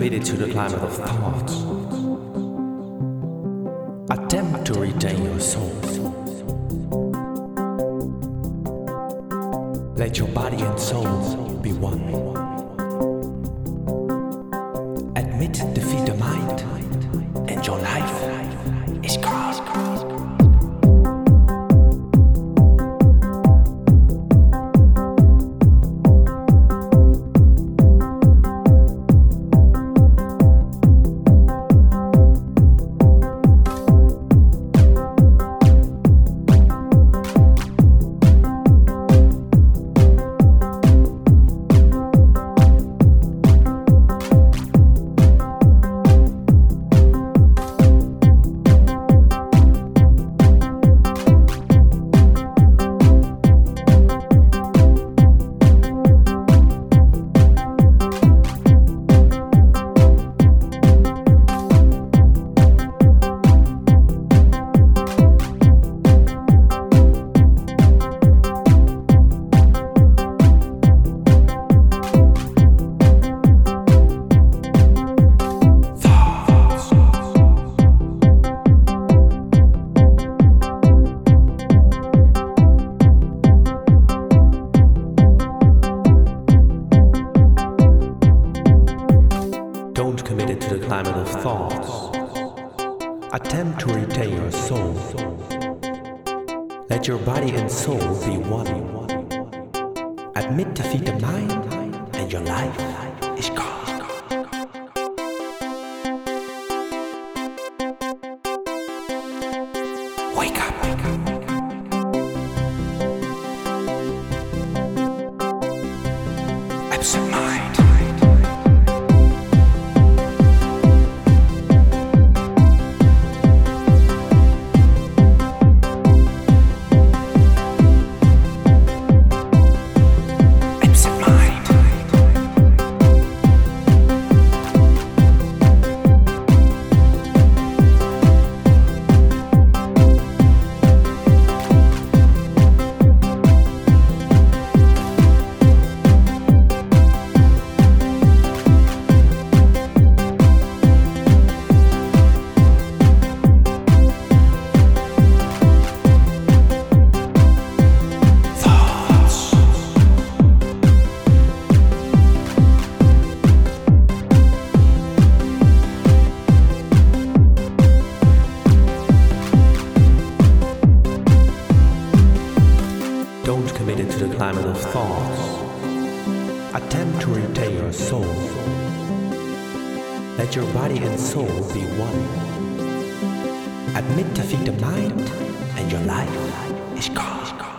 committed to the climate of thoughts. Attempt to retain your soul. Let your body and soul be one. Admit defeat the mind, and your life is gone. Don't commit it to the climate of thoughts. Attempt to retain your soul. Let your body and soul be one. Admit defeat the mind, and your life is gone. Wake up. Absent mind. Don't commit it to the climate of thoughts. Attempt to retain your soul. Let your body and soul be one. Admit defeat the mind, and your life is gone.